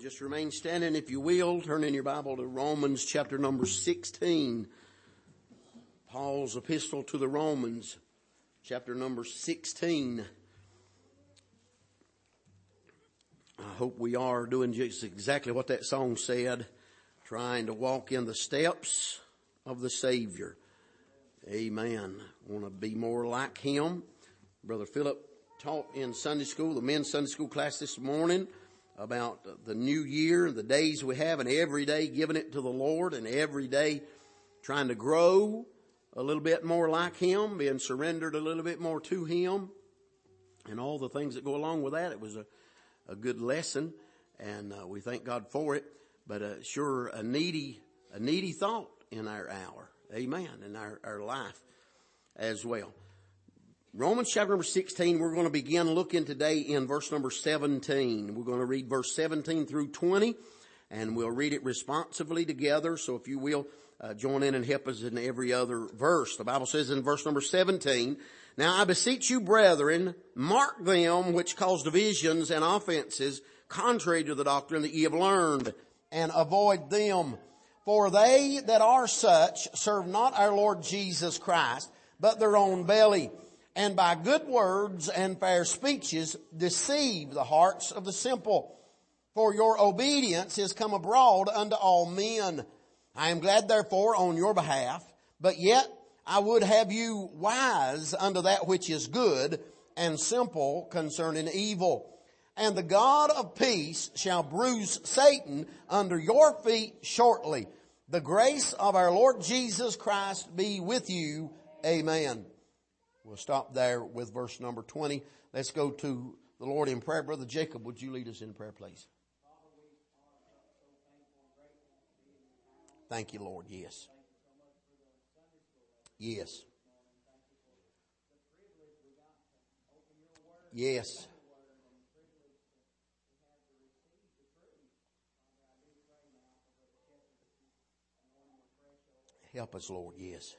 Just remain standing if you will. Turn in your Bible to Romans chapter number 16. Paul's epistle to the Romans, chapter number 16. I hope we are doing just exactly what that song said, trying to walk in the steps of the Savior. Amen. Want to be more like Him. Brother Philip taught in Sunday school, the men's Sunday school class this morning, about the new year, the days we have, and every day giving it to the Lord, and every day trying to grow a little bit more like Him, being surrendered a little bit more to Him, and all the things that go along with that. It was a good lesson, and we thank God for it. But sure, a needy thought in our hour, amen, in our life as well. Romans chapter number 16, we're going to begin looking today in verse number 17. We're going to read verse 17 through 20, and we'll read it responsively together. So if you will, join in and help us in every other verse. The Bible says in verse number 17, "Now I beseech you, brethren, mark them which cause divisions and offenses, contrary to the doctrine that ye have learned, and avoid them. For they that are such serve not our Lord Jesus Christ, but their own belly, and by good words and fair speeches deceive the hearts of the simple. For your obedience is come abroad unto all men. I am glad therefore on your behalf, but yet I would have you wise unto that which is good, and simple concerning evil. And the God of peace shall bruise Satan under your feet shortly. The grace of our Lord Jesus Christ be with you. Amen." We'll stop there with verse number 20. Let's go to the Lord in prayer. Brother Jacob, would you lead us in prayer, please? Thank you, Lord. Yes. Yes. Yes. Help us, Lord. Yes.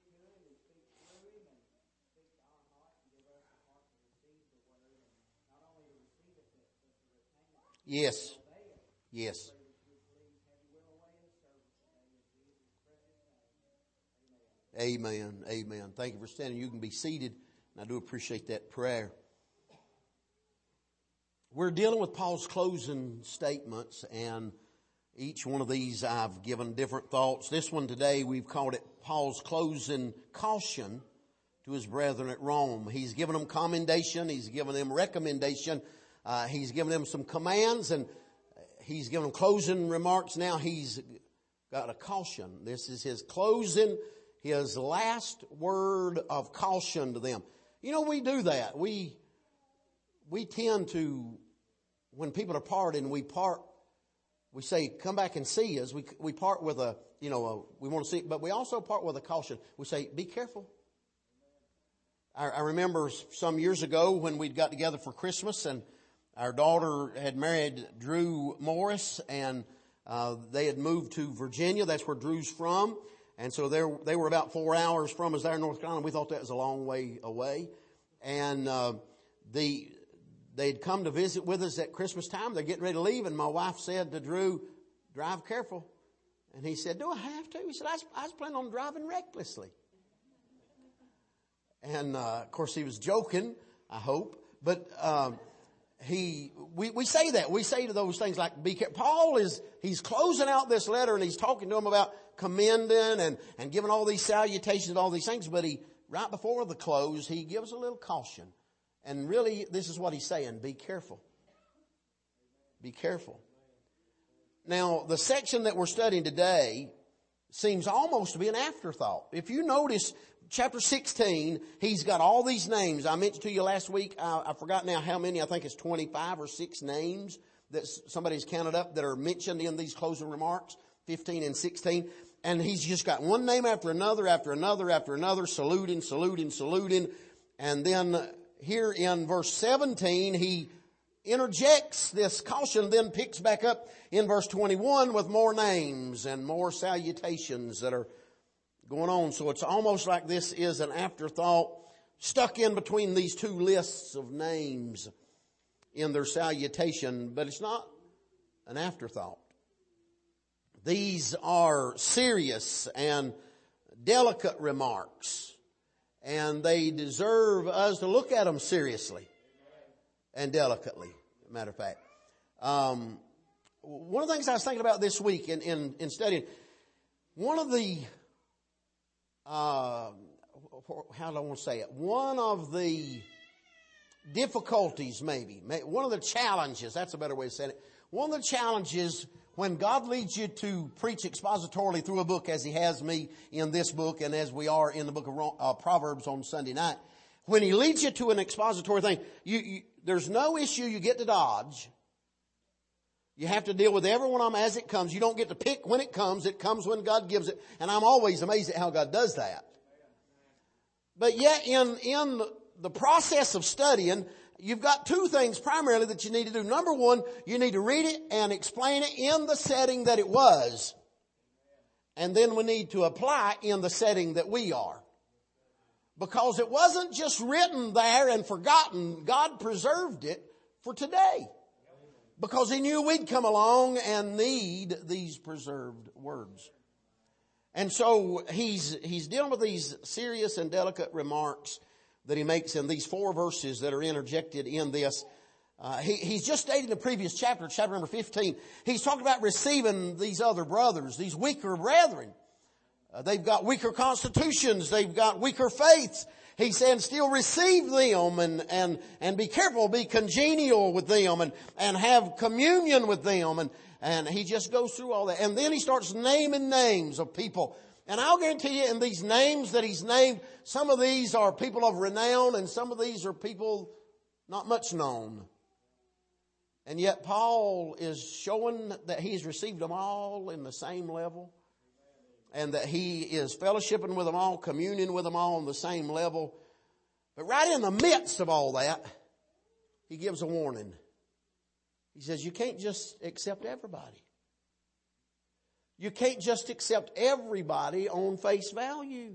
Yes. Yes. Amen. Amen. Thank you for standing. You can be seated. And I do appreciate that prayer. We're dealing with Paul's closing statements, and each one of these I've given different thoughts. This one today, we've called it Paul's closing caution to his brethren at Rome. He's given them commendation. He's given them recommendation. He's given them some commands, and he's given them closing remarks. Now he's got a caution. This is his closing, his last word of caution to them. You know, we do that. We tend to, when people are parting, we say, come back and see us. We part with we want to see it, but we also part with a caution. We say, be careful. I remember some years ago when we'd got together for Christmas, and our daughter had married Drew Morris, and they had moved to Virginia. That's where Drew's from. And so they were about 4 hours from us there in North Carolina. We thought that was a long way away. And they'd come to visit with us at Christmas time. They're getting ready to leave, and my wife said to Drew, "Drive careful." And he said, "Do I have to?" He said, I was planning on driving recklessly. And of course he was joking, I hope. But we say that. We say to those things like, be careful. Paul he's closing out this letter, and he's talking to them about commending and giving all these salutations and all these things. But right before the close, he gives a little caution. And really, this is what he's saying. Be careful. Be careful. Now, the section that we're studying today seems almost to be an afterthought. If you notice, chapter 16, he's got all these names. I mentioned to you last week, I forgot now how many. I think it's 25 or 6 names that somebody's counted up that are mentioned in these closing remarks, 15 and 16. And he's just got one name after another, saluting. And then here in verse 17, he interjects this caution, then picks back up in verse 21 with more names and more salutations that are going on. So it's almost like this is an afterthought stuck in between these two lists of names in their salutation. But it's not an afterthought. These are serious and delicate remarks, and they deserve us to look at them seriously and delicately, matter of fact. One of the things I was thinking about this week in studying, one of the, how do I want to say it? One of the difficulties maybe, one of the challenges, that's a better way of saying it. One of the challenges when God leads you to preach expositorily through a book, as He has me in this book and as we are in the book of Proverbs on Sunday night, when He leads you to an expository thing, there's no issue you get to dodge. You have to deal with every one of them as it comes. You don't get to pick when it comes. It comes when God gives it. And I'm always amazed at how God does that. But yet in the process of studying, you've got two things primarily that you need to do. Number one, you need to read it and explain it in the setting that it was. And then we need to apply in the setting that we are. Because it wasn't just written there and forgotten. God preserved it for today. Because He knew we'd come along and need these preserved words. And so He's dealing with these serious and delicate remarks that He makes in these 4 verses that are interjected in this. He's just stated in the previous chapter number 15, he's talking about receiving these other brothers, these weaker brethren. They've got weaker constitutions, they've got weaker faiths. He's saying still receive them and be careful, be congenial with them and have communion with them. And he just goes through all that. And then he starts naming names of people. And I'll guarantee you in these names that he's named, some of these are people of renown and some of these are people not much known. And yet Paul is showing that he's received them all in the same level. And that he is fellowshipping with them all, communing with them all on the same level. But right in the midst of all that, he gives a warning. He says, you can't just accept everybody. You can't just accept everybody on face value.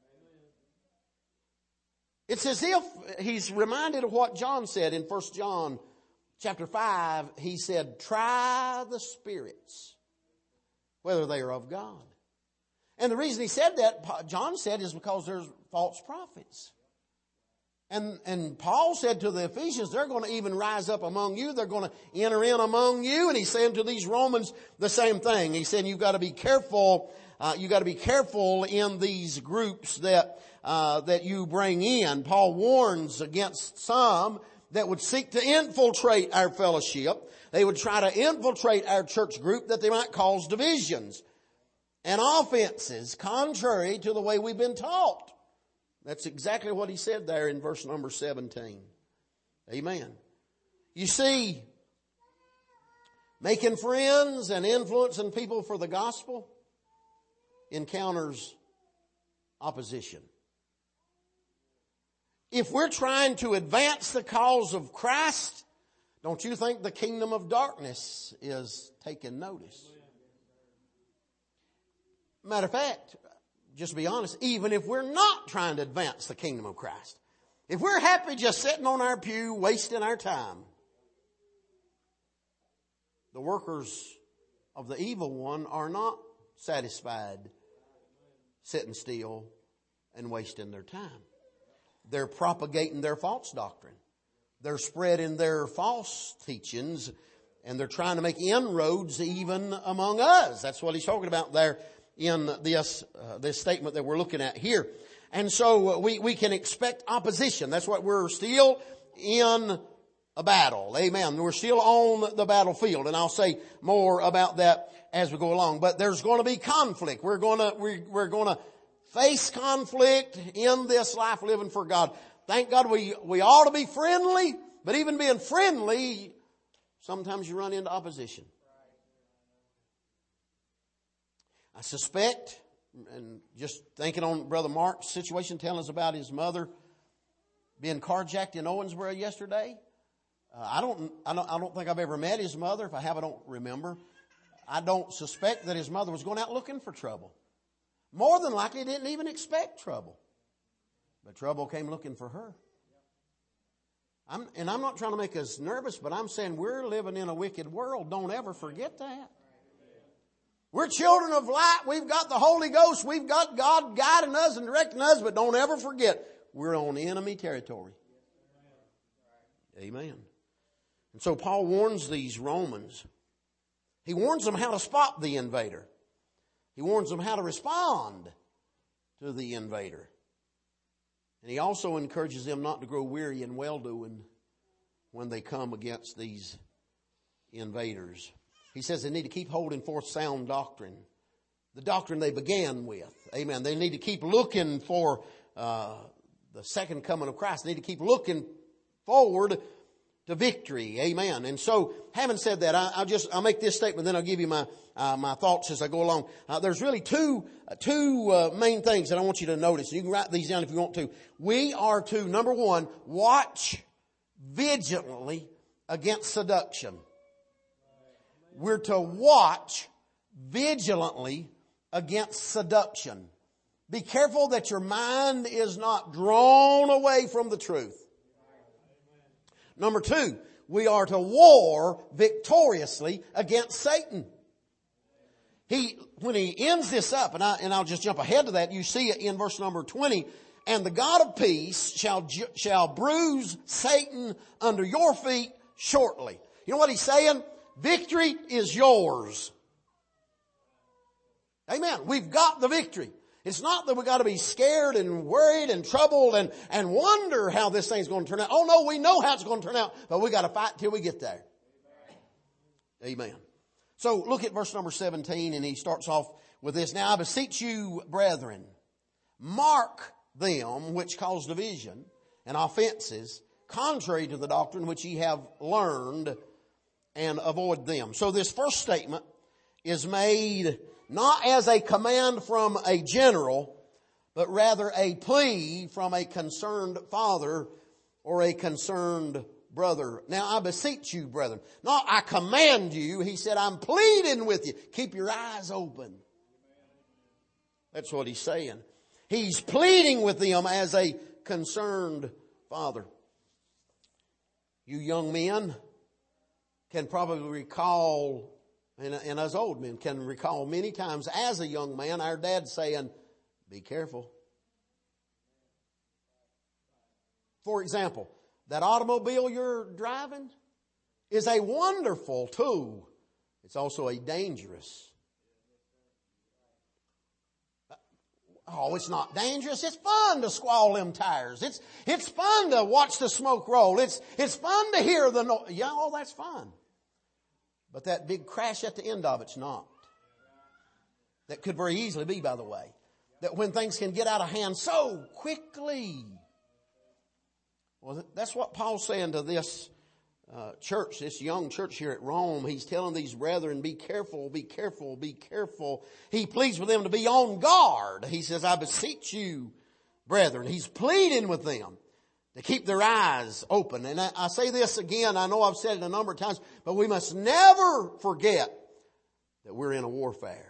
It's as if he's reminded of what John said in 1 John chapter 5. He said, try the spirits, whether they are of God. And the reason he said that, John said, is because there's false prophets. And Paul said to the Ephesians, they're going to even rise up among you. They're going to enter in among you. And he's saying to these Romans the same thing. He's saying you've got to be careful. You've got to be careful in these groups that you bring in. Paul warns against some that would seek to infiltrate our fellowship. They would try to infiltrate our church group that they might cause divisions and offenses contrary to the way we've been taught. That's exactly what he said there in verse number 17. Amen. You see, making friends and influencing people for the gospel encounters opposition. If we're trying to advance the cause of Christ, don't you think the kingdom of darkness is taking notice? Matter of fact, just to be honest, even if we're not trying to advance the kingdom of Christ, if we're happy just sitting on our pew, wasting our time, the workers of the evil one are not satisfied sitting still and wasting their time. They're propagating their false doctrine. They're spreading their false teachings, and they're trying to make inroads even among us. That's what he's talking about there in this statement that we're looking at here. And so we can expect opposition. That's what we're still in a battle. Amen. We're still on the battlefield. And I'll say more about that as we go along. But there's going to be conflict. We're going to face conflict in this life living for God. Thank God we ought to be friendly. But even being friendly, sometimes you run into opposition. I suspect, and just thinking on Brother Mark's situation, telling us about his mother being carjacked in Owensboro yesterday. I don't think I've ever met his mother. If I have, I don't remember. I don't suspect that his mother was going out looking for trouble. More than likely, didn't even expect trouble. But trouble came looking for her. I'm not trying to make us nervous, but I'm saying we're living in a wicked world. Don't ever forget that. We're children of light. We've got the Holy Ghost. We've got God guiding us and directing us, but don't ever forget we're on enemy territory. Amen. And so Paul warns these Romans. He warns them how to spot the invader. He warns them how to respond to the invader. And he also encourages them not to grow weary in well-doing when they come against these invaders. He says they need to keep holding forth sound doctrine. The doctrine they began with. Amen. They need to keep looking for the second coming of Christ. They need to keep looking forward to victory. Amen. And so, having said that, I'll make this statement, then I'll give you my thoughts as I go along. There's really two main things that I want you to notice. You can write these down if you want to. We are to, number one, watch vigilantly against seduction. We're to watch vigilantly against seduction. Be careful that your mind is not drawn away from the truth. Number two, we are to war victoriously against Satan. When he ends this up, and I'll just jump ahead to that, you see it in verse number 20, and the God of peace shall bruise Satan under your feet shortly. You know what he's saying? Victory is yours. Amen. We've got the victory. It's not that we've got to be scared and worried and troubled and wonder how this thing's going to turn out. Oh no, we know how it's going to turn out, but we got to fight till we get there. Amen. So look at verse number 17, and he starts off with this. Now I beseech you, brethren, mark them which cause division and offenses, contrary to the doctrine which ye have learned, and avoid them. So this first statement is made not as a command from a general, but rather a plea from a concerned father or a concerned brother. Now I beseech you, brethren. Not I command you. He said, I'm pleading with you. Keep your eyes open. That's what he's saying. He's pleading with them as a concerned father. You young men can probably recall, and us old men can recall many times as a young man, our dad saying, be careful. For example, that automobile you're driving is a wonderful tool. It's also a dangerous. Oh, it's not dangerous. It's fun to squall them tires. It's fun to watch the smoke roll. It's fun to hear the noise. Yeah, all that's fun. But that big crash at the end of it's not. That could very easily be, by the way. That when things can get out of hand so quickly. Well, that's what Paul's saying to this church, this young church here at Rome. He's telling these brethren, be careful, be careful, be careful. He pleads with them to be on guard. He says, I beseech you, brethren. He's pleading with them to keep their eyes open. And I say this again, I know I've said it a number of times, but we must never forget that we're in a warfare.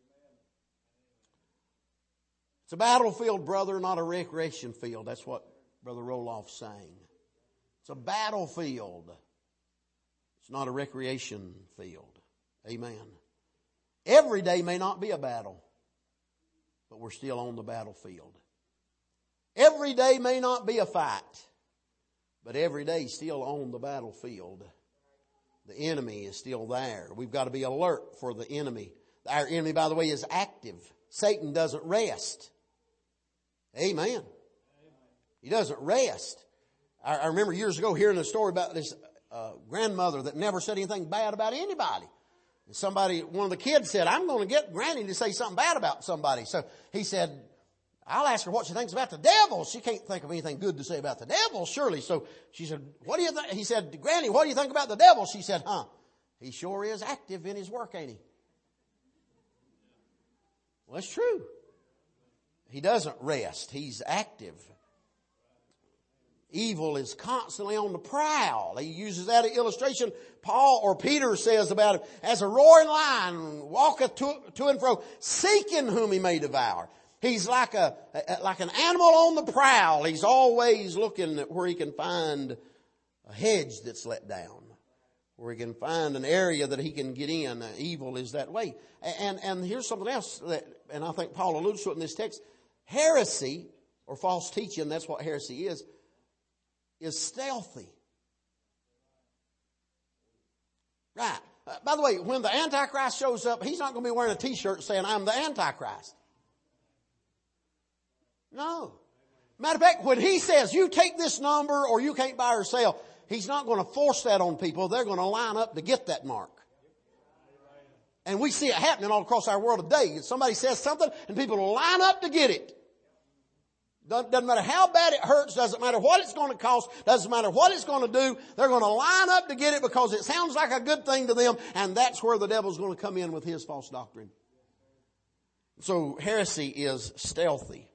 It's a battlefield, brother, not a recreation field. That's what Brother Roloff's saying. It's a battlefield. It's not a recreation field. Amen. Every day may not be a battle, but we're still on the battlefield. Every day may not be a fight, but every day still on the battlefield. The enemy is still there. We've got to be alert for the enemy. Our enemy, by the way, is active. Satan doesn't rest. Amen. He doesn't rest. I remember years ago hearing a story about this grandmother that never said anything bad about anybody. And one of the kids said, I'm going to get Granny to say something bad about somebody. So he said, I'll ask her what she thinks about the devil. She can't think of anything good to say about the devil, surely. So she said, what do you think? He said, Granny, what do you think about the devil? She said, he sure is active in his work, ain't he? Well, that's true. He doesn't rest. He's active. Evil is constantly on the prowl. He uses that as illustration. Paul or Peter says about it, as a roaring lion walketh to and fro, seeking whom he may devour. He's like an animal on the prowl. He's always looking at where he can find hedge that's let down, where he can find an area that he can get in. Evil is that way. And here's something else that, and I think Paul alludes to it in this text. Heresy, or false teaching, that's what heresy is stealthy. Right. By the way, when the Antichrist shows up, he's not going to be wearing a t-shirt saying, I'm the Antichrist. No. Matter of fact, when he says, you take this number or you can't buy or sell, he's not going to force that on people. They're going to line up to get that mark. And we see it happening all across our world today. Somebody says something and people will line up to get it. Doesn't matter how bad it hurts, doesn't matter what it's going to cost, doesn't matter what it's going to do. They're going to line up to get it because it sounds like a good thing to them, and that's where the devil's going to come in with his false doctrine. So heresy is stealthy.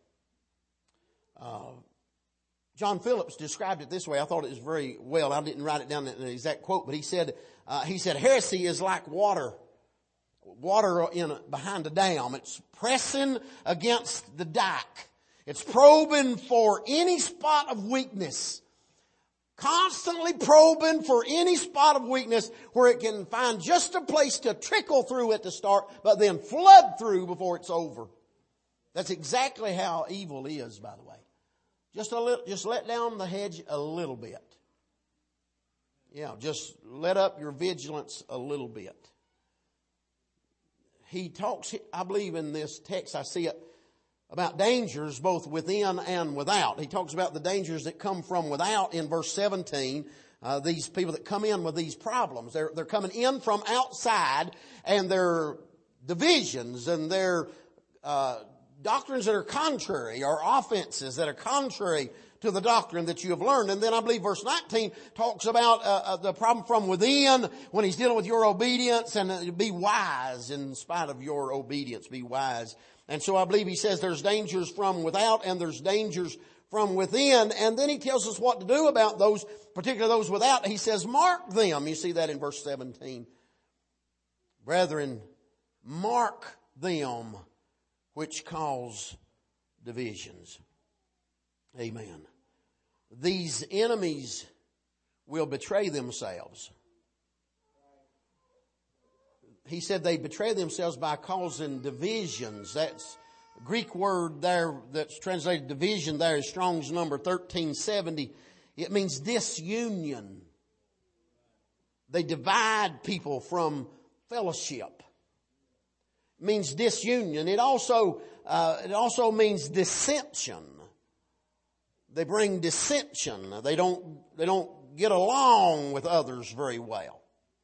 John Phillips described it this way. I thought it was very well. I didn't write it down in an exact quote, but he said heresy is like water behind a dam. It's pressing against the dike. It's probing for any spot of weakness. Constantly probing for any spot of weakness where it can find just a place to trickle through at the start, but then flood through before it's over. That's exactly how evil is, by the way. Just let down the hedge a little bit. Yeah, just let up your vigilance a little bit. He talks, I believe in this text, I see it, about dangers both within and without. He talks about the dangers that come from without in verse 17. These people that come in with these problems. They're coming in from outside, and their divisions and their doctrines that are contrary, or offenses that are contrary to the doctrine that you have learned. And then I believe verse 19 talks about the problem from within when he's dealing with your obedience, and be wise in spite of your obedience. Be wise. And so I believe he says there's dangers from without and there's dangers from within. And then he tells us what to do about those, particularly those without. He says, mark them. You see that in verse 17. Brethren, mark them which cause divisions. Amen. These enemies will betray themselves. He said they betray themselves by causing divisions. That's the Greek word there that's translated division there is Strong's number 1370. It means disunion. They divide people from fellowship. It means disunion. It also means dissension. They bring dissension. They don't get along with others very well.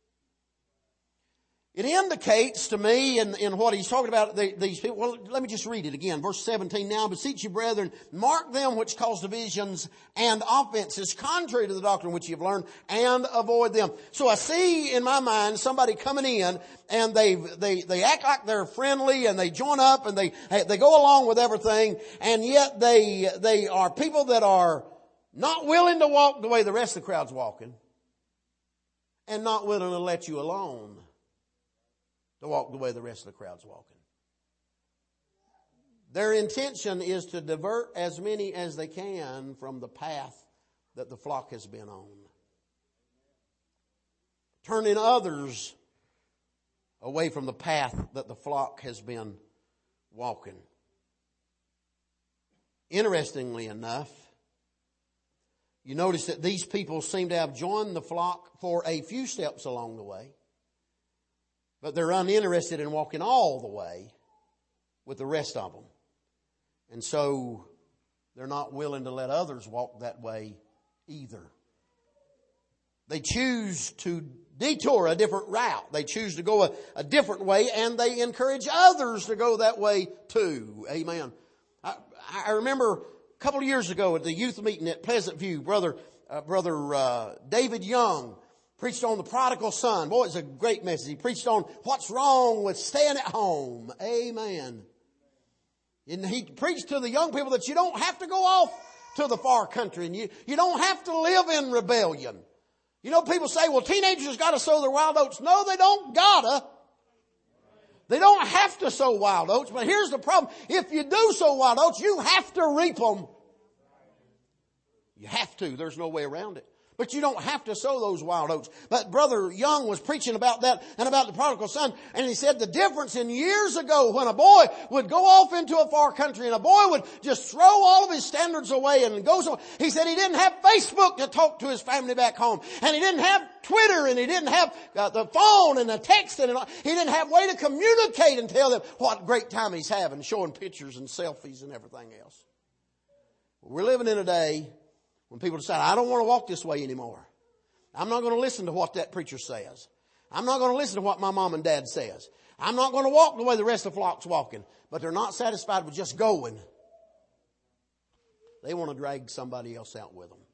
It indicates to me in what he's talking about these people. Well, let me just read it again. Verse 17. Now, beseech you, brethren, mark them which cause divisions and offenses contrary to the doctrine which you have learned, and avoid them. So I see in my mind somebody coming in, and they act like they're friendly, and they join up, and they go along with everything, and yet they are people that are not willing to walk the way the rest of the crowd's walking, and not willing to let you alone to walk the way the rest of the crowd's walking. Their intention is to divert as many as they can from the path that the flock has been on. Turning others away from the path that the flock has been walking. Interestingly enough, you notice that these people seem to have joined the flock for a few steps along the way, but they're uninterested in walking all the way with the rest of them. And so they're not willing to let others walk that way either. They choose to detour a different route. They choose to go a different way, and they encourage others to go that way too. Amen. I remember a couple of years ago at the youth meeting at Pleasant View, Brother David Young preached on the prodigal son. Boy, it's a great message. He preached on what's wrong with staying at home. Amen. And he preached to the young people that you don't have to go off to the far country, and you don't have to live in rebellion. You know, people say, well, teenagers got to sow their wild oats. No, they don't gotta. They don't have to sow wild oats. But here's the problem. If you do sow wild oats, you have to reap them. You have to. There's no way around it. But you don't have to sow those wild oats. But Brother Young was preaching about that and about the prodigal son. And he said the difference in years ago when a boy would go off into a far country and a boy would just throw all of his standards away and go so. He said he didn't have Facebook to talk to his family back home. And he didn't have Twitter and he didn't have the phone and the texting and all. He didn't have a way to communicate and tell them what great time he's having, showing pictures and selfies and everything else. We're living in a day when people decide, I don't want to walk this way anymore. I'm not going to listen to what that preacher says. I'm not going to listen to what my mom and dad says. I'm not going to walk the way the rest of the flock's walking. But they're not satisfied with just going. They want to drag somebody else out with them.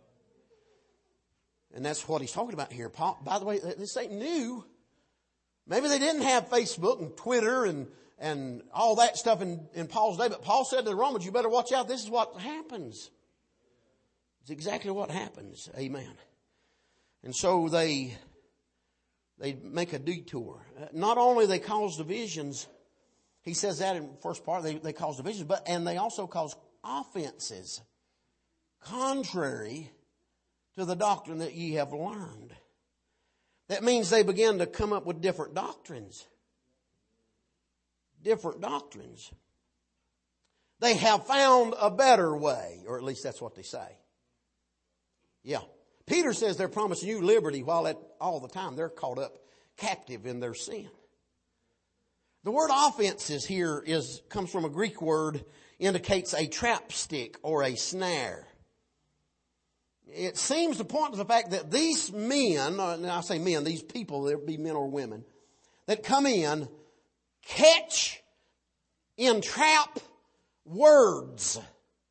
And that's what he's talking about here. Paul, by the way, this ain't new. Maybe they didn't have Facebook and Twitter and all that stuff in Paul's day. But Paul said to the Romans, you better watch out. This is what happens. It's exactly what happens. Amen. And so they make a detour. Not only they cause divisions, he says that in the first part, they cause divisions, and they also cause offenses contrary to the doctrine that ye have learned. That means they begin to come up with different doctrines. Different doctrines. They have found a better way, or at least that's what they say. Yeah. Peter says they're promising you liberty while all the time they're caught up captive in their sin. The word offenses here comes from a Greek word, indicates a trap stick or a snare. It seems to point to the fact that these men, and I say men, these people, there be men or women, that come in, catch, entrap words.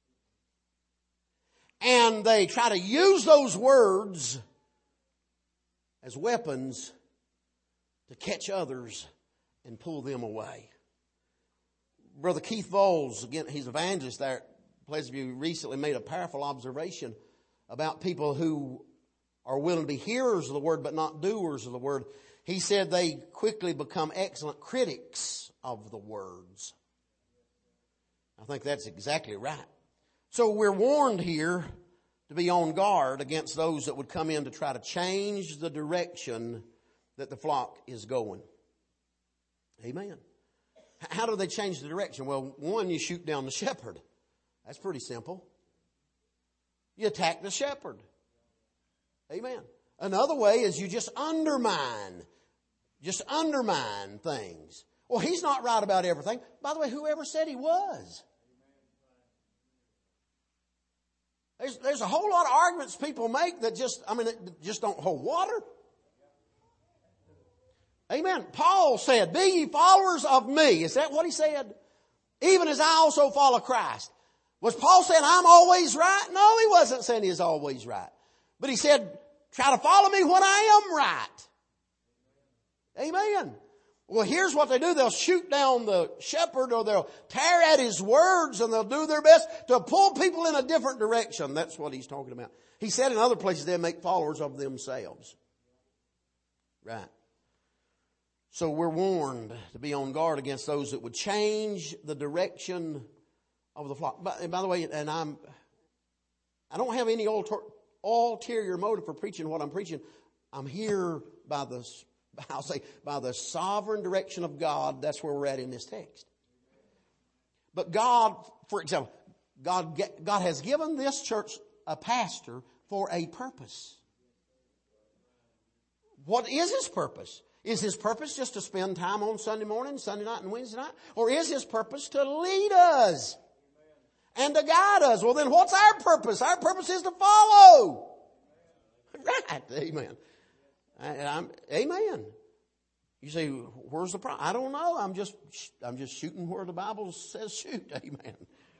And they try to use those words as weapons to catch others and pull them away. Brother Keith Voles, again, he's an evangelist there at Pleasant View, recently made a powerful observation about people who are willing to be hearers of the word but not doers of the word. He said they quickly become excellent critics of the words. I think that's exactly right. So we're warned here to be on guard against those that would come in to try to change the direction that the flock is going. Amen. How do they change the direction? Well, one, you shoot down the shepherd. That's pretty simple. You attack the shepherd. Amen. Another way is you just undermine things. Well, he's not right about everything. By the way, whoever said he was? There's a whole lot of arguments people make that just don't hold water. Amen. Paul said, be ye followers of me. Is that what he said? Even as I also follow Christ. Was Paul saying I'm always right? No, he wasn't saying he is always right. But he said, try to follow me when I am right. Amen. Well, here's what they do. They'll shoot down the shepherd, or they'll tear at his words, and they'll do their best to pull people in a different direction. That's what he's talking about. He said in other places they'll make followers of themselves. Right. So we're warned to be on guard against those that would change the direction of the flock. By the way, and I don't have any ulterior motive for preaching what I'm preaching. I'm here by the sovereign direction of God. That's where we're at in this text. But God, for example, God has given this church a pastor for a purpose. What is his purpose? Is his purpose just to spend time on Sunday morning, Sunday night, and Wednesday night? Or is his purpose to lead us and to guide us? Well, then what's our purpose? Our purpose is to follow. Right. Amen. Amen. You say, where's the problem? I don't know. I'm just shooting where the Bible says shoot. Amen.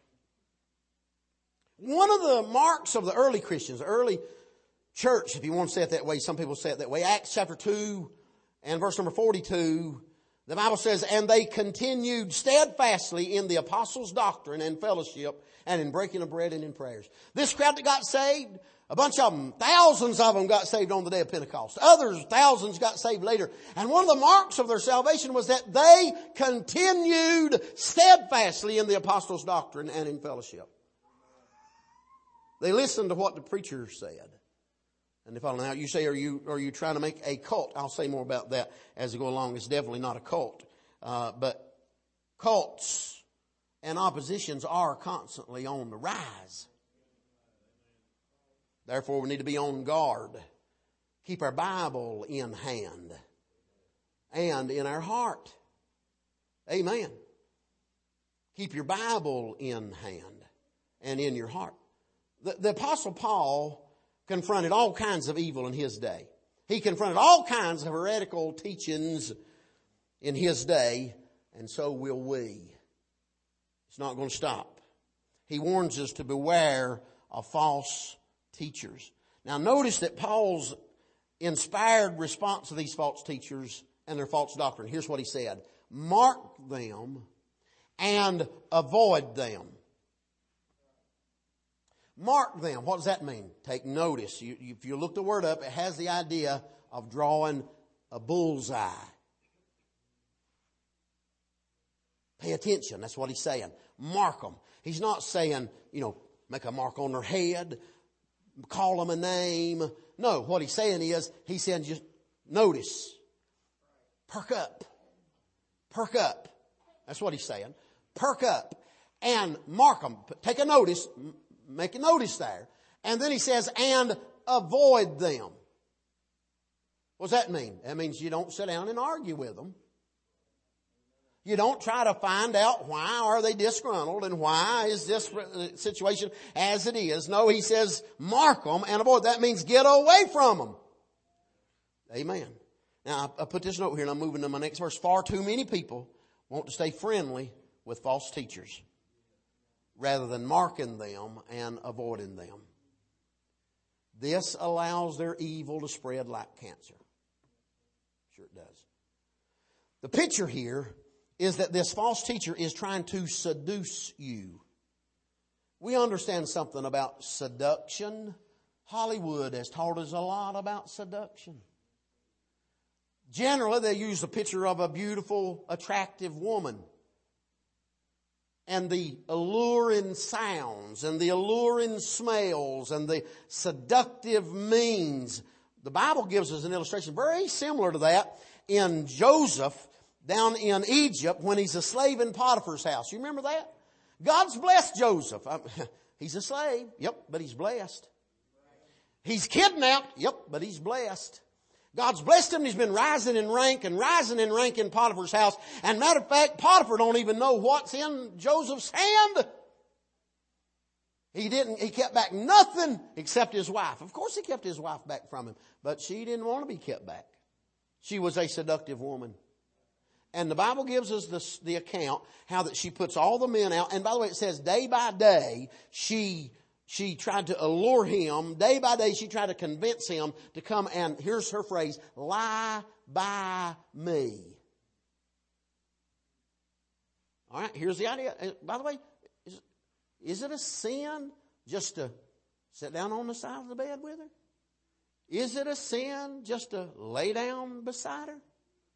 One of the marks of the early Christians, early church, if you want to say it that way, some people say it that way, Acts chapter 2 and verse number 42, the Bible says, and they continued steadfastly in the apostles' doctrine and fellowship and in breaking of bread and in prayers. This crowd that got saved, a bunch of them, thousands of them got saved on the day of Pentecost. Others, thousands got saved later. And one of the marks of their salvation was that they continued steadfastly in the apostles' doctrine and in fellowship. They listened to what the preacher said. And if now you say, are you trying to make a cult? I'll say more about that as we go along. It's definitely not a cult. But cults and oppositions are constantly on the rise. Therefore, we need to be on guard. Keep our Bible in hand and in our heart. Amen. Keep your Bible in hand and in your heart. The Apostle Paul confronted all kinds of evil in his day. He confronted all kinds of heretical teachings in his day, and so will we. It's not going to stop. He warns us to beware of false teachers. Now notice that Paul's inspired response to these false teachers and their false doctrine. Here's what he said. Mark them and avoid them. Mark them. What does that mean? Take notice. If you look the word up, it has the idea of drawing a bullseye. Pay attention. That's what he's saying. Mark them. He's not saying, make a mark on their head, call them a name. No, what he's saying is, he's saying just notice. Perk up. Perk up. That's what he's saying. Perk up and mark them. Take a notice. Make a notice there. And then he says, and avoid them. What does that mean? That means you don't sit down and argue with them. You don't try to find out why are they disgruntled and why is this situation as it is. No, he says, mark them and avoid. That means get away from them. Amen. Now, I put this note here and I'm moving to my next verse. Far too many people want to stay friendly with false teachers rather than marking them and avoiding them. This allows their evil to spread like cancer. Sure it does. The picture here is that this false teacher is trying to seduce you. We understand something about seduction. Hollywood has taught us a lot about seduction. Generally, they use the picture of a beautiful, attractive woman. And the alluring sounds and the alluring smells and the seductive means. The Bible gives us an illustration very similar to that in Joseph down in Egypt when he's a slave in Potiphar's house. You remember that? God's blessed Joseph. He's a slave. Yep, but he's blessed. He's kidnapped. Yep, but he's blessed. God's blessed him. He's been rising in rank in Potiphar's house. And matter of fact, Potiphar don't even know what's in Joseph's hand. He kept back nothing except his wife. Of course he kept his wife back from him, but she didn't want to be kept back. She was a seductive woman. And the Bible gives us the account how that she puts all the men out. And by the way, it says day by day she tried to allure him. Day by day, she tried to convince him to come and, here's her phrase, lie by me. All right, here's the idea. By the way, is it a sin just to sit down on the side of the bed with her? Is it a sin just to lay down beside her?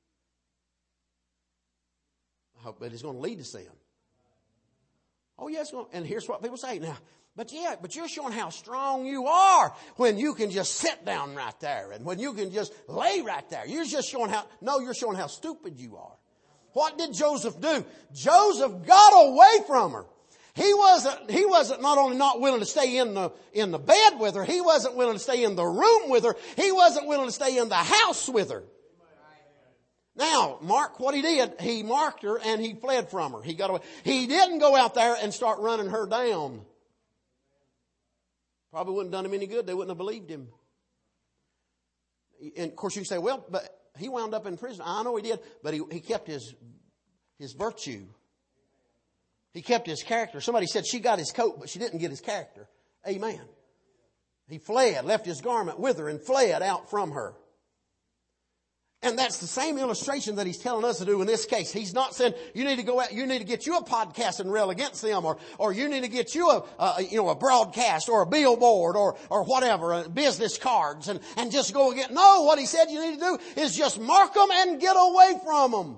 I hope that it's going to lead to sin. Oh, yes, and here's what people say now. But you're showing how strong you are when you can just sit down right there and when you can just lay right there. You're showing how stupid you are. What did Joseph do? Joseph got away from her. He wasn't not only not willing to stay in the bed with her, he wasn't willing to stay in the room with her, he wasn't willing to stay in the house with her. Now, mark what he did. He marked her and he fled from her. He got away. He didn't go out there and start running her down. Probably wouldn't have done him any good. They wouldn't have believed him. And of course you can say, well, but he wound up in prison. I know he did, but he kept his virtue. He kept his character. Somebody said she got his coat, but she didn't get his character. Amen. He fled, left his garment with her and fled out from her. And that's the same illustration that he's telling us to do in this case. He's not saying you need to go out, you need to get you a podcast and rail against them, or you need to get you a broadcast or a billboard or whatever, business cards and just go again. No, what he said you need to do is just mark them and get away from them.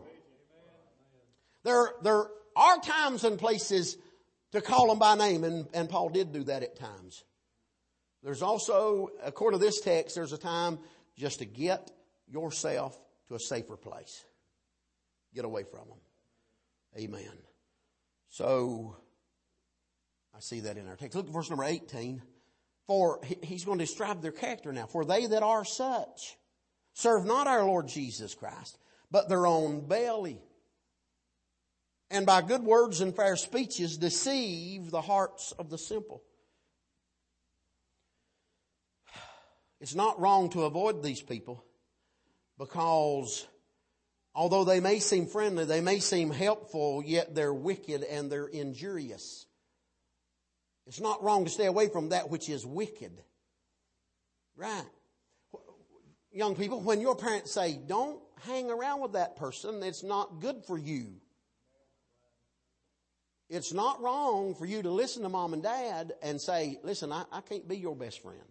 There are times and places to call them by name, and Paul did do that at times. There's also, according to this text, there's a time just to get yourself to a safer place. Get away from them. Amen. So, I see that in our text. Look at verse number 18. For, he's going to describe their character now. For they that are such serve not our Lord Jesus Christ, but their own belly. And by good words and fair speeches deceive the hearts of the simple. It's not wrong to avoid these people, because although they may seem friendly, they may seem helpful, yet they're wicked and they're injurious. It's not wrong to stay away from that which is wicked. Right. Young people, when your parents say, don't hang around with that person, it's not good for you. It's not wrong for you to listen to mom and dad and say, listen, I can't be your best friend.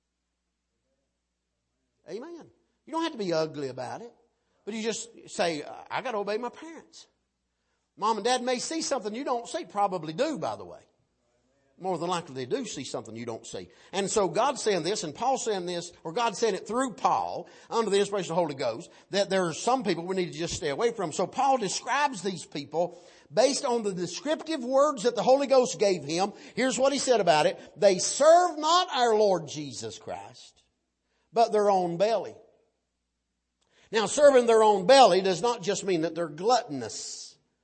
Amen. You don't have to be ugly about it, but you just say, I got to obey my parents. Mom and dad may see something you don't see, probably do, by the way. More than likely they do see something you don't see. And so God's saying this, and Paul's saying this, or God's saying it through Paul, under the inspiration of the Holy Ghost, that there are some people we need to just stay away from. So Paul describes these people based on the descriptive words that the Holy Ghost gave him. Here's what he said about it. They serve not our Lord Jesus Christ, but their own belly. Now, serving their own belly does not just mean that they're gluttonous.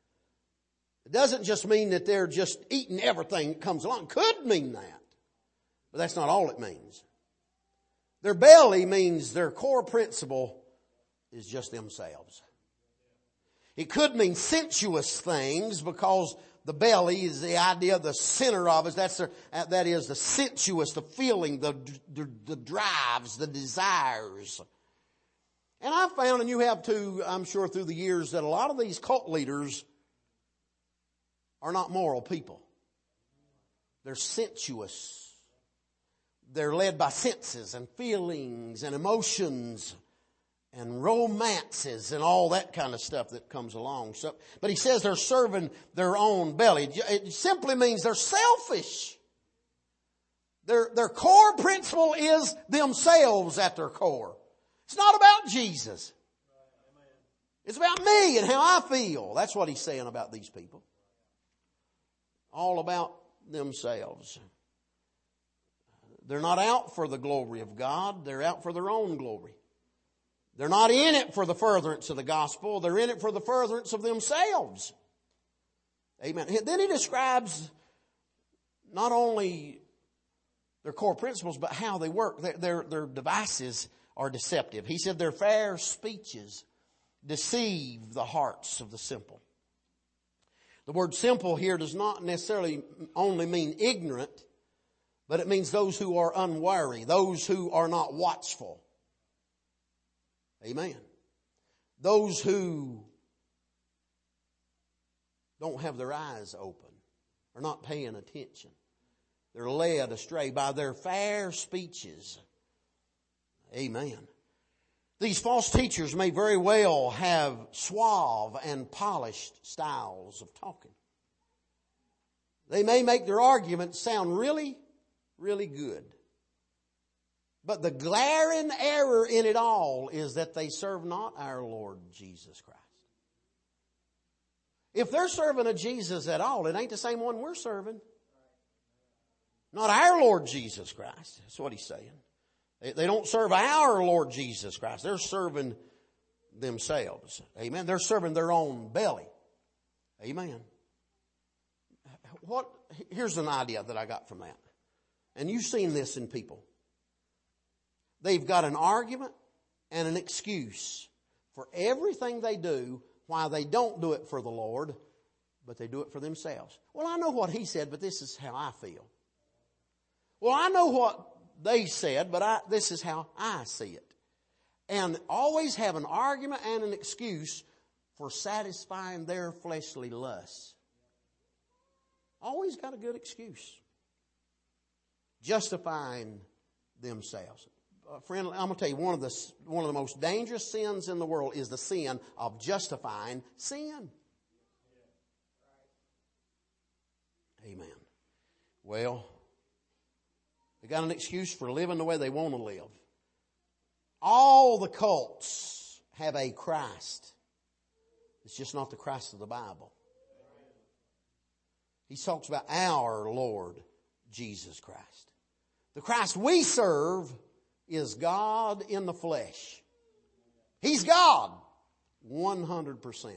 It doesn't just mean that they're just eating everything that comes along. Could mean that, but that's not all it means. Their belly means their core principle is just themselves. It could mean sensuous things, because the belly is the idea, the center of us. That is the sensuous, the feeling, the drives, the desires. And I've found, and you have too, I'm sure through the years, that a lot of these cult leaders are not moral people. They're sensuous. They're led by senses and feelings and emotions and romances and all that kind of stuff that comes along. So, but he says they're serving their own belly. It simply means they're selfish. Their core principle is themselves at their core. It's not about Jesus. It's about me and how I feel. That's what he's saying about these people. All about themselves. They're not out for the glory of God. They're out for their own glory. They're not in it for the furtherance of the gospel. They're in it for the furtherance of themselves. Amen. Then he describes not only their core principles, but how they work. Their devices are deceptive. He said their fair speeches deceive the hearts of the simple. The word simple here does not necessarily only mean ignorant, but it means those who are unwary, those who are not watchful. Amen. Those who don't have their eyes open, are not paying attention. They're led astray by their fair speeches. Amen. These false teachers may very well have suave and polished styles of talking. They may make their arguments sound really, really good. But the glaring error in it all is that they serve not our Lord Jesus Christ. If they're serving a Jesus at all, it ain't the same one we're serving. Not our Lord Jesus Christ. That's what he's saying. They don't serve our Lord Jesus Christ. They're serving themselves. Amen. They're serving their own belly. Amen. Here's an idea that I got from that. And you've seen this in people. They've got an argument and an excuse for everything they do, why they don't do it for the Lord, but they do it for themselves. Well, I know what he said, but this is how I feel. Well, I know what they said, but this is how I see it. And always have an argument and an excuse for satisfying their fleshly lusts. Always got a good excuse. Justifying themselves. Friend, I'm going to tell you, one of the most dangerous sins in the world is the sin of justifying sin. Amen. Well, They got an excuse for living the way they want to live. All the cults have a Christ. It's just not the Christ of the Bible. He talks about our Lord Jesus Christ. The Christ we serve is God in the flesh. He's God 100%.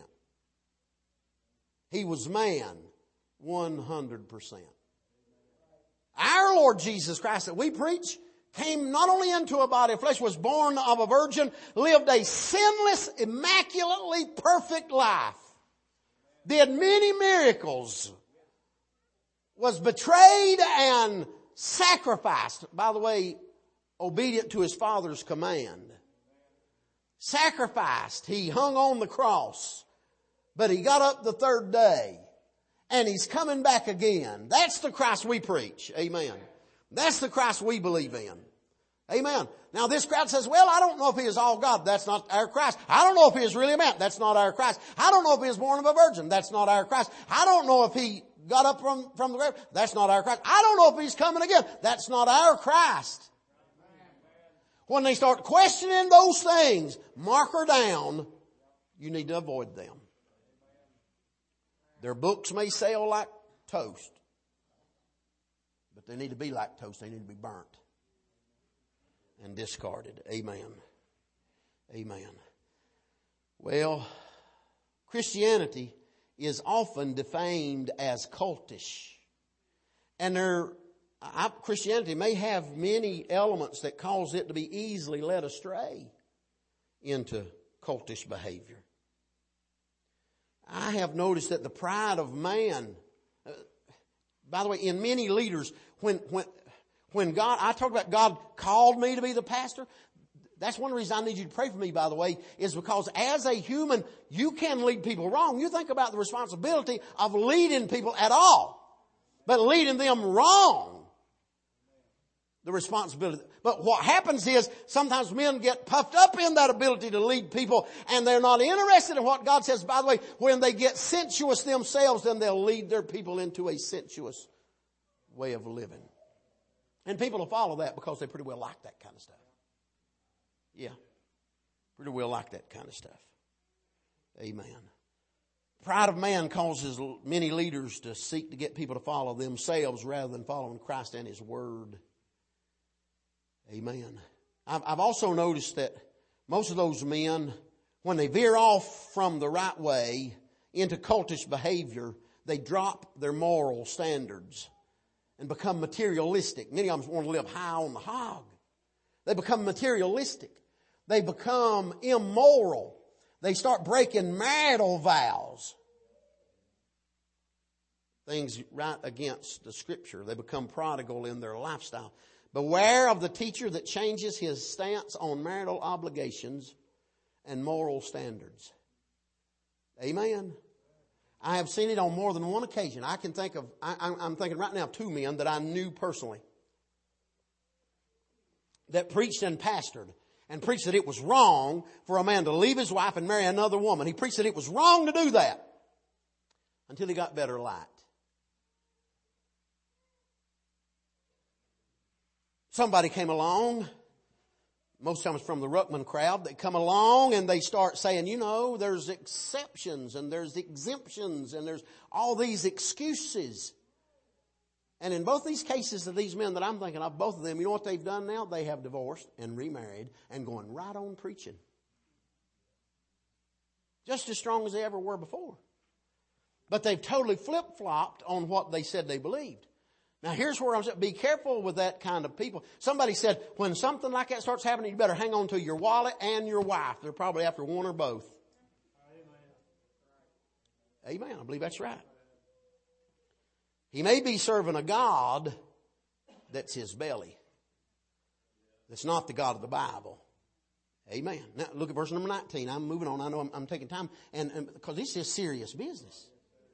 He was man 100%. Our Lord Jesus Christ that we preach came not only into a body of flesh, was born of a virgin, lived a sinless, immaculately perfect life, did many miracles, was betrayed and sacrificed, by the way, obedient to his Father's command. Sacrificed. He hung on the cross, but he got up the third day, and he's coming back again. That's the Christ we preach. Amen. That's the Christ we believe in. Amen. Now this crowd says, well, I don't know if he is all God. That's not our Christ. I don't know if he is really a man. That's not our Christ. I don't know if he was born of a virgin. That's not our Christ. I don't know if he got up from the grave. That's not our Christ. I don't know if he's coming again. That's not our Christ. When they start questioning those things, mark her down. You need to avoid them. Their books may sell like toast, but they need to be like toast. They need to be burnt and discarded. Amen. Amen. Well, Christianity is often defamed as cultish. And Christianity may have many elements that cause it to be easily led astray into cultish behavior. I have noticed that the pride of man, by the way, in many leaders, when God, I talk about God called me to be the pastor. That's one reason I need you to pray for me, by the way, is because as a human, you can lead people wrong. You think about the responsibility of leading people at all, but leading them wrong. The responsibility. But what happens is sometimes men get puffed up in that ability to lead people, and they're not interested in what God says. By the way, when they get sensuous themselves, then they'll lead their people into a sensuous way of living. And people will follow that because they pretty well like that kind of stuff. Yeah. Pretty well like that kind of stuff. Amen. Pride of man causes many leaders to seek to get people to follow themselves rather than following Christ and His Word. Amen. I've also noticed that most of those men, when they veer off from the right way into cultish behavior, they drop their moral standards and become materialistic. Many of them want to live high on the hog. They become materialistic. They become immoral. They start breaking marital vows. Things right against the Scripture. They become prodigal in their lifestyle. Beware of the teacher that changes his stance on marital obligations and moral standards. Amen. I have seen it on more than one occasion. I can think of, I'm thinking right now of two men that I knew personally that preached and pastored and preached that it was wrong for a man to leave his wife and marry another woman. He preached that it was wrong to do that until he got better light. Somebody came along, most times from the Ruckman crowd, they come along and they start saying, you know, there's exceptions and there's exemptions and there's all these excuses. And in both these cases of these men that I'm thinking of, both of them, you know what they've done now? They have divorced and remarried and going right on preaching. Just as strong as they ever were before. But they've totally flip-flopped on what they said they believed. Now here's where I'm saying, be careful with that kind of people. Somebody said, when something like that starts happening, you better hang on to your wallet and your wife. They're probably after one or both. Amen. I believe that's right. He may be serving a God that's his belly. That's not the God of the Bible. Amen. Now look at verse number 19. I'm moving on. I know I'm taking time and because this is serious business.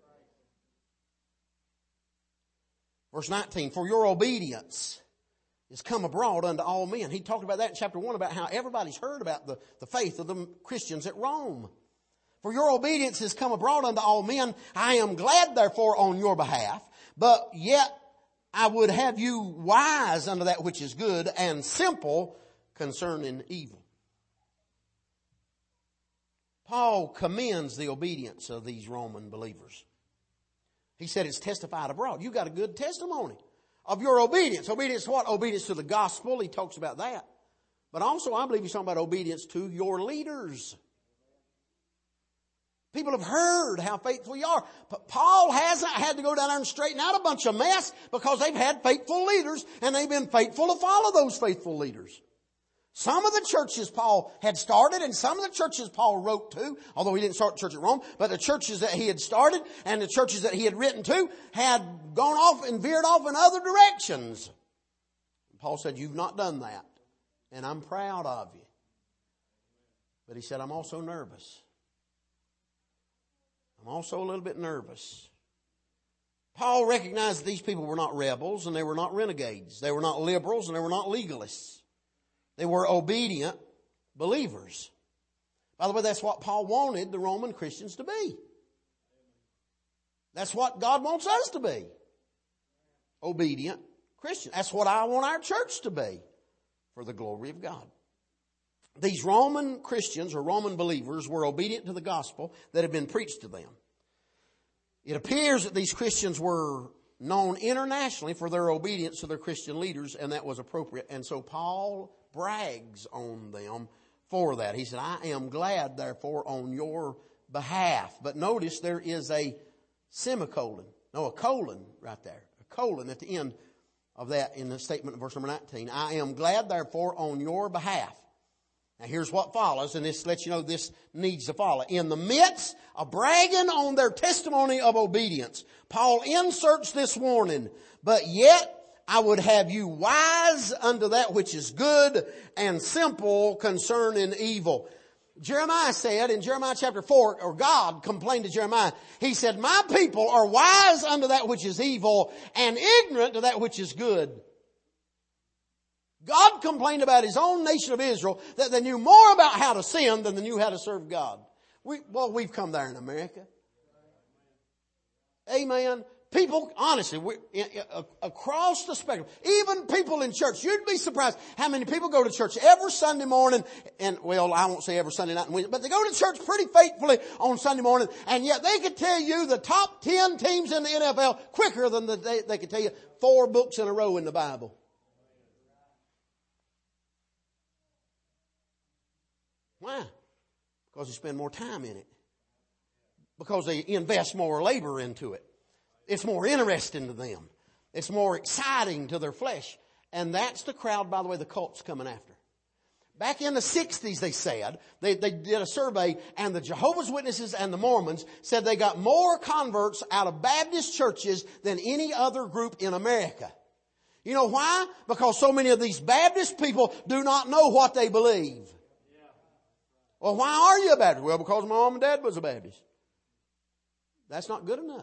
Verse 19, for your obedience is come abroad unto all men. He talked about that in chapter 1 about how everybody's heard about the faith of the Christians at Rome. For your obedience is come abroad unto all men. I am glad therefore on your behalf. But yet I would have you wise unto that which is good and simple concerning evil. Paul commends the obedience of these Roman believers. He said it's testified abroad. You got a good testimony of your obedience. Obedience to what? Obedience to the gospel. He talks about that. But also I believe he's talking about obedience to your leaders. People have heard how faithful you are. But Paul hasn't had to go down there and straighten out a bunch of mess because they've had faithful leaders and they've been faithful to follow those faithful leaders. Some of the churches Paul had started and some of the churches Paul wrote to, although he didn't start the church at Rome, but the churches that he had started and the churches that he had written to had gone off and veered off in other directions. Paul said, you've not done that, and I'm proud of you. But he said, I'm also nervous. I'm also a little bit nervous. Paul recognized that these people were not rebels and they were not renegades. They were not liberals and they were not legalists. They were obedient believers. By the way, that's what Paul wanted the Roman Christians to be. That's what God wants us to be. Obedient Christians. That's what I want our church to be for the glory of God. These Roman Christians or Roman believers were obedient to the gospel that had been preached to them. It appears that these Christians were known internationally for their obedience to their Christian leaders, and that was appropriate. And so Paul brags on them for that. He said, I am glad, therefore, on your behalf. But notice there is a semicolon. No, a colon right there. A colon at the end of that in the statement of verse number 19. I am glad, therefore, on your behalf. Now here's what follows, and this lets you know this needs to follow. In the midst of bragging on their testimony of obedience, Paul inserts this warning, but yet I would have you wise unto that which is good and simple concerning evil. Jeremiah said in Jeremiah chapter 4, or God complained to Jeremiah, he said, my people are wise unto that which is evil and ignorant to that which is good. God complained about his own nation of Israel that they knew more about how to sin than they knew how to serve God. We've come there in America. Amen. People, honestly, across the spectrum, even people in church, you'd be surprised how many people go to church every Sunday morning, and well, I won't say every Sunday night and Wednesday, but they go to church pretty faithfully on Sunday morning, and yet they could tell you the top 10 teams in the NFL quicker than they could tell you 4 books in a row in the Bible. Why? Because they spend more time in it. Because they invest more labor into it. It's more interesting to them. It's more exciting to their flesh. And that's the crowd, by the way, the cult's coming after. Back in the 60s, they said, they did a survey, and the Jehovah's Witnesses and the Mormons said they got more converts out of Baptist churches than any other group in America. You know why? Because so many of these Baptist people do not know what they believe. Well, why are you a Baptist? Well, because my mom and dad was a Baptist. That's not good enough.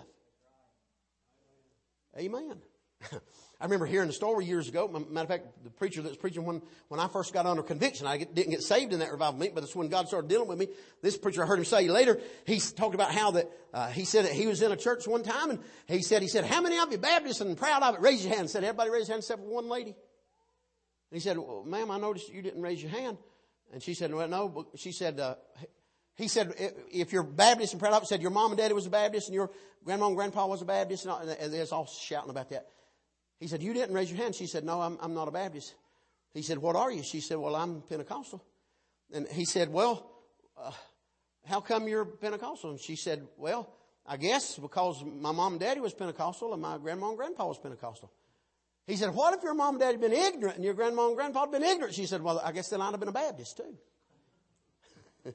Amen. I remember hearing the story years ago. Matter of fact, the preacher that was preaching when I first got under conviction, I didn't get saved in that revival meeting, but it's when God started dealing with me. This preacher, I heard him say later, he talked about how that, he said that he was in a church one time, and he said, how many of you Baptists and proud of it? Raise your hand. Said, everybody raise their hand except for one lady. And he said, well, ma'am, I noticed you didn't raise your hand. And she said, well, no. She said, he said, if you're Baptist and proud of it, said your mom and daddy was a Baptist and your grandma and grandpa was a Baptist, and they're all shouting about that. He said, you didn't raise your hand. She said, no, I'm not a Baptist. He said, what are you? She said, well, I'm Pentecostal. And he said, well, how come you're Pentecostal? And she said, well, I guess because my mom and daddy was Pentecostal and my grandma and grandpa was Pentecostal. He said, what if your mom and dad had been ignorant and your grandma and grandpa had been ignorant? She said, well, I guess then I'd have been a Baptist too.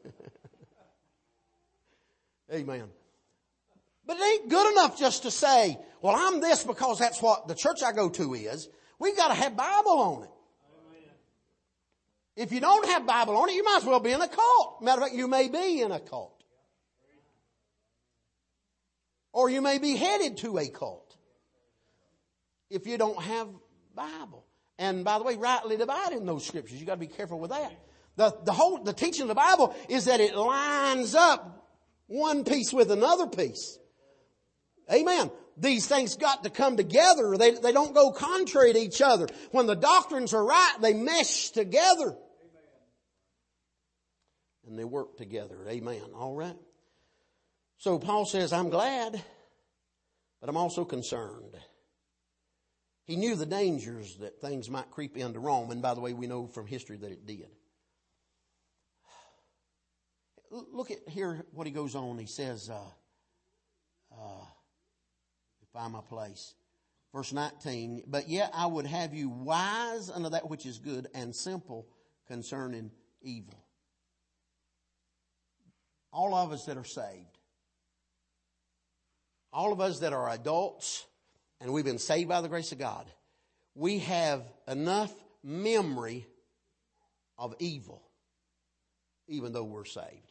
Amen. But it ain't good enough just to say, well, I'm this because that's what the church I go to is. We've got to have Bible on it. Amen. If you don't have Bible on it, you might as well be in a cult. Matter of fact, you may be in a cult. Or you may be headed to a cult. If you don't have Bible. And by the way, rightly dividing those scriptures. You've got to be careful with that. The teaching of the Bible is that it lines up one piece with another piece. Amen. These things got to come together. They don't go contrary to each other. When the doctrines are right, they mesh together. And they work together. Amen. All right. So Paul says, I'm glad, but I'm also concerned. He knew the dangers that things might creep into Rome. And by the way, we know from history that it did. Look at here what he goes on. He says, find my place. Verse 19, but yet I would have you wise unto that which is good and simple concerning evil. All of us that are saved, all of us that are adults, and we've been saved by the grace of God, we have enough memory of evil, even though we're saved.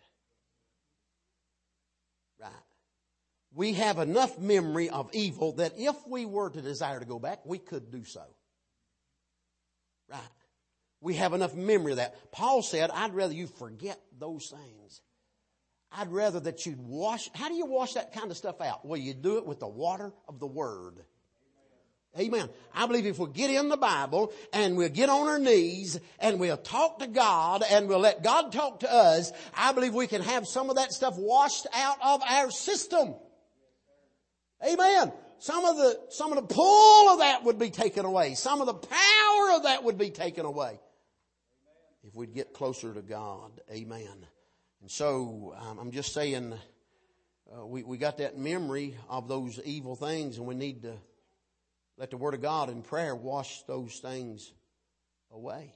Right. We have enough memory of evil that if we were to desire to go back, we could do so. Right. We have enough memory of that. Paul said, I'd rather you forget those things. I'd rather that you'd wash. How do you wash that kind of stuff out? Well, you do it with the water of the Word. Amen. I believe if we get in the Bible and we'll get on our knees and we'll talk to God and we'll let God talk to us, I believe we can have some of that stuff washed out of our system. Amen. Some of the pull of that would be taken away. Some of the power of that would be taken away. If we'd get closer to God. Amen. And so, I'm just saying, we got that memory of those evil things, and we need to let the Word of God and prayer wash those things away.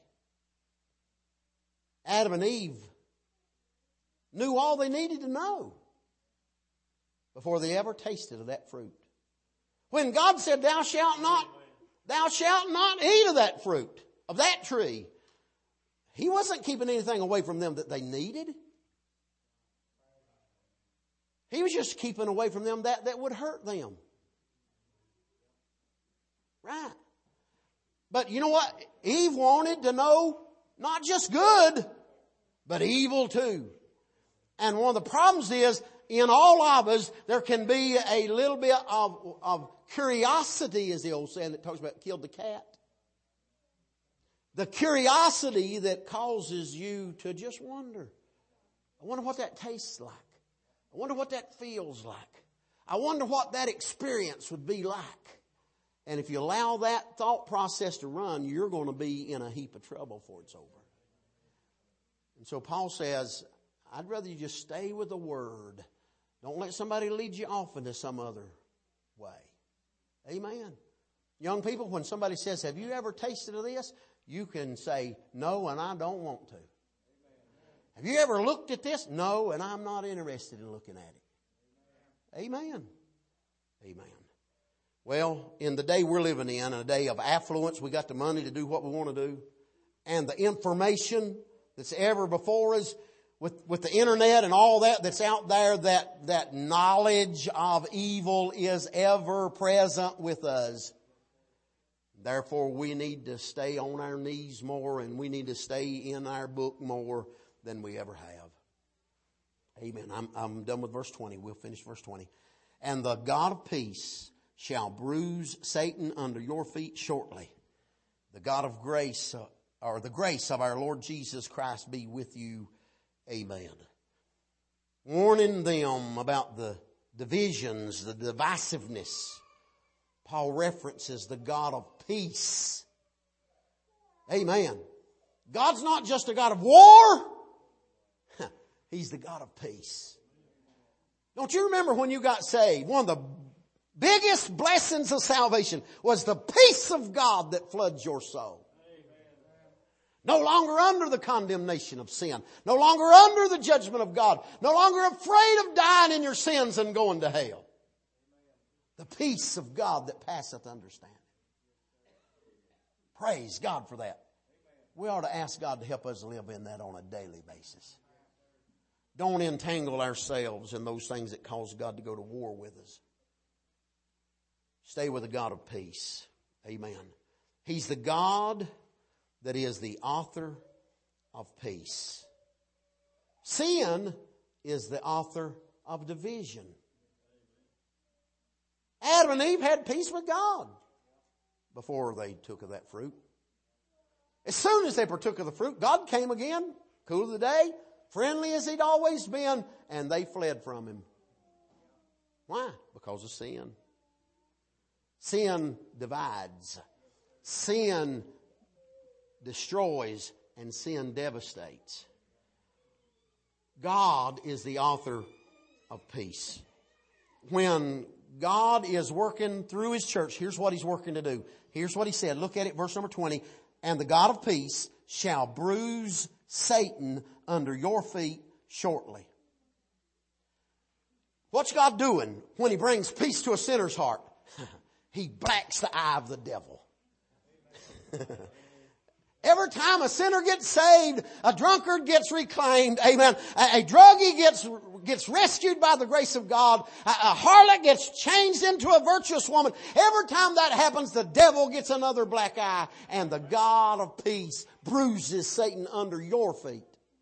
Adam and Eve knew all they needed to know before they ever tasted of that fruit. When God said, thou shalt not eat of that fruit, of that tree, He wasn't keeping anything away from them that they needed. He was just keeping away from them that would hurt them. Right. But you know what? Eve wanted to know not just good, but evil too. And one of the problems is, in all of us, there can be a little bit of curiosity, as the old saying that talks about killed the cat. The curiosity that causes you to just wonder. I wonder what that tastes like. I wonder what that feels like. I wonder what that experience would be like. And if you allow that thought process to run, you're going to be in a heap of trouble before it's over. And so Paul says, I'd rather you just stay with the Word. Don't let somebody lead you off into some other way. Amen. Young people, when somebody says, have you ever tasted of this? You can say, no, and I don't want to. Have you ever looked at this? No, and I'm not interested in looking at it. Amen. Amen. Well, in the day we're living in a day of affluence, we got the money to do what we want to do. And the information that's ever before us, with the internet and all that's out there, that knowledge of evil is ever present with us. Therefore, we need to stay on our knees more, and we need to stay in our book more than we ever have. Amen. I'm done with verse 20. We'll finish verse 20. And the God of peace shall bruise Satan under your feet shortly. The God of grace, or the grace of our Lord Jesus Christ be with you. Amen. Warning them about the divisions, the divisiveness. Paul references the God of peace. Amen. God's not just a God of war. He's the God of peace. Don't you remember when you got saved? One of the biggest blessings of salvation was the peace of God that floods your soul. No longer under the condemnation of sin. No longer under the judgment of God. No longer afraid of dying in your sins and going to hell. The peace of God that passeth understanding. Praise God for that. We ought to ask God to help us live in that on a daily basis. Don't entangle ourselves in those things that cause God to go to war with us. Stay with the God of peace. Amen. He's the God that is the author of peace. Sin is the author of division. Adam and Eve had peace with God before they took of that fruit. As soon as they partook of the fruit, God came again, cool of the day, friendly as He'd always been, and they fled from Him. Why? Because of sin. Sin divides. Sin destroys, and sin devastates. God is the author of peace. When God is working through His church, here's what He's working to do. Here's what He said. Look at it, verse number 20. And the God of peace shall bruise Satan under your feet shortly. What's God doing when He brings peace to a sinner's heart? He blacks the eye of the devil. Every time a sinner gets saved, a drunkard gets reclaimed, amen. A druggie gets rescued by the grace of God. A harlot gets changed into a virtuous woman. Every time that happens, the devil gets another black eye, and the God of peace bruises Satan under your feet.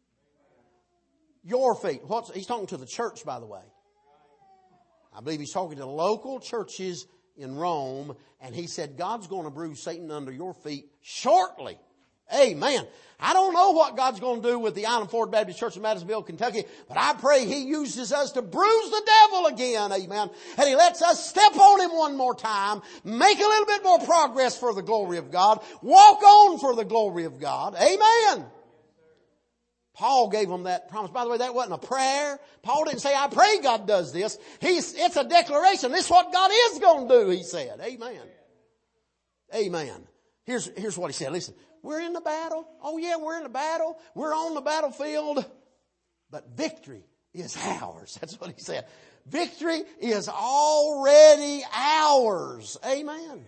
Your feet. He's talking to the church, by the way. I believe He's talking to local churches in Rome, and He said God's going to bruise Satan under your feet shortly. Amen. I don't know what God's going to do with the Island Ford Baptist Church in Madisonville, Kentucky, but I pray He uses us to bruise the devil again. Amen. And He lets us step on him one more time, make a little bit more progress for the glory of God, walk on for the glory of God. Amen. Paul gave them that promise. By the way, that wasn't a prayer. Paul didn't say, I pray God does this. It's a declaration. This is what God is going to do, he said. Amen. Amen. Here's what he said. Listen, we're in the battle. Oh yeah, we're in the battle. We're on the battlefield. But victory is ours. That's what he said. Victory is already ours. Amen.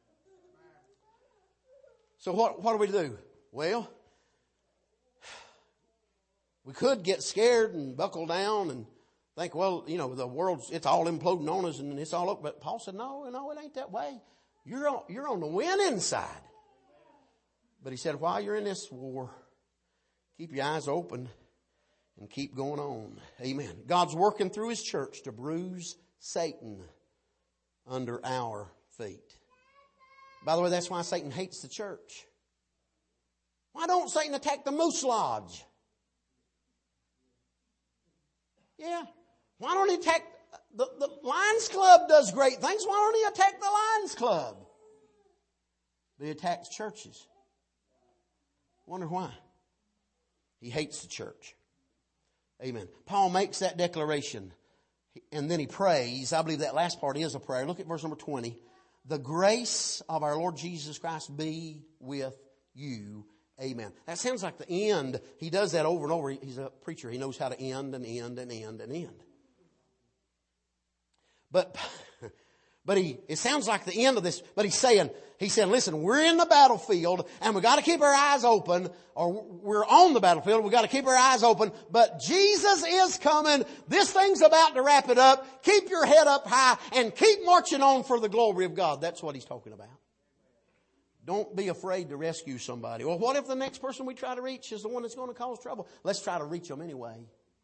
So what do we do? Well, we could get scared and buckle down and think, well, the world's, it's all imploding on us and it's all up. But Paul said, no, it ain't that way. You're on the winning side. But he said, while you're in this war, keep your eyes open and keep going on. Amen. God's working through His church to bruise Satan under our feet. By the way, that's why Satan hates the church. Why don't Satan attack the Moose Lodge? Yeah. Why don't he attack the Lions Club does great things. Why don't he attack the Lions Club? But he attacks churches. Wonder why. He hates the church. Amen. Paul makes that declaration and then he prays. I believe that last part is a prayer. Look at verse number 20. The grace of our Lord Jesus Christ be with you. Amen. That sounds like the end. He does that over and over. He's a preacher. He knows how to end and end and end and end. But it sounds like the end of this. But he's saying, listen, we're in the battlefield and we got to keep our eyes open, or we're on the battlefield. We got to keep our eyes open. But Jesus is coming. This thing's about to wrap it up. Keep your head up high and keep marching on for the glory of God. That's what he's talking about. Don't be afraid to rescue somebody. Well, what if the next person we try to reach is the one that's going to cause trouble? Let's try to reach them anyway.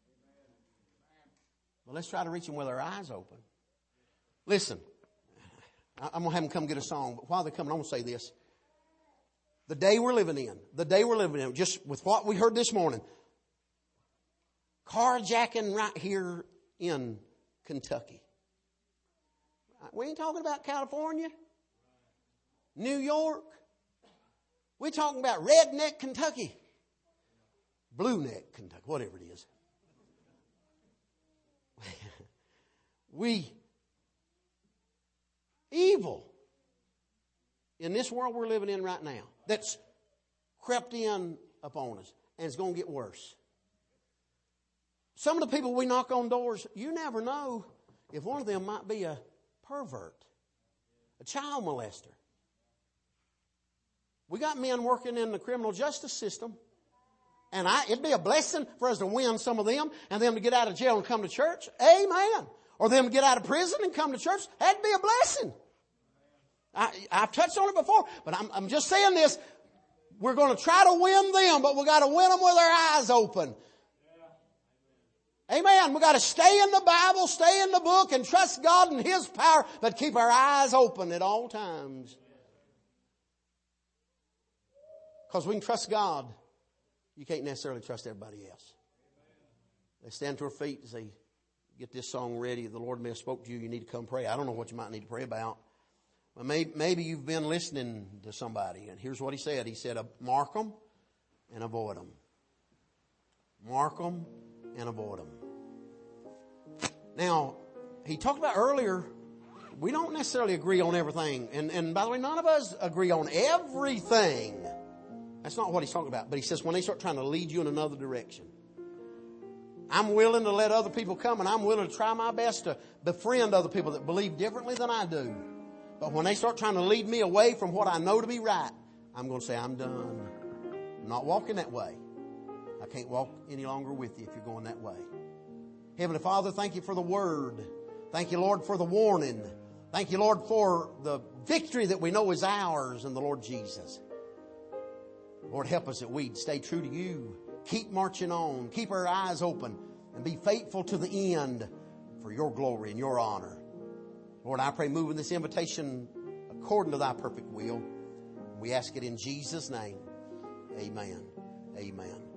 Well, let's try to reach them with our eyes open. Listen, I'm going to have them come get a song, but while they're coming, I'm going to say this. The day we're living in, just with what we heard this morning, carjacking right here in Kentucky. We ain't talking about California, New York. We're talking about redneck Kentucky, blue neck Kentucky, whatever it is. Evil in this world we're living in right now that's crept in upon us, and it's going to get worse. Some of the people we knock on doors, you never know if one of them might be a pervert, a child molester. We got men working in the criminal justice system, and it'd be a blessing for us to win some of them and them to get out of jail and come to church. Amen. Or them to get out of prison and come to church. That'd be a blessing. I've touched on it before, but I'm just saying this. We're going to try to win them, but we got to win them with our eyes open. Amen. We got to stay in the Bible, stay in the book, and trust God and His power, but keep our eyes open at all times. Because we can trust God. You can't necessarily trust everybody else. Let's stand to our feet as they get this song ready. The Lord may have spoke to you. You need to come pray. I don't know what you might need to pray about. But maybe you've been listening to somebody. And here's what he said. He said, mark them and avoid them. Mark them and avoid them. Now, he talked about earlier, we don't necessarily agree on everything. And by the way, none of us agree on everything. That's not what he's talking about. But he says when they start trying to lead you in another direction. I'm willing to let other people come, and I'm willing to try my best to befriend other people that believe differently than I do. But when they start trying to lead me away from what I know to be right, I'm going to say, I'm done. I'm not walking that way. I can't walk any longer with you if you're going that way. Heavenly Father, thank you for the word. Thank you, Lord, for the warning. Thank you, Lord, for the victory that we know is ours in the Lord Jesus. Lord, help us that we'd stay true to you. Keep marching on. Keep our eyes open and be faithful to the end for your glory and your honor. Lord, I pray move in this invitation according to thy perfect will. We ask it in Jesus' name. Amen. Amen.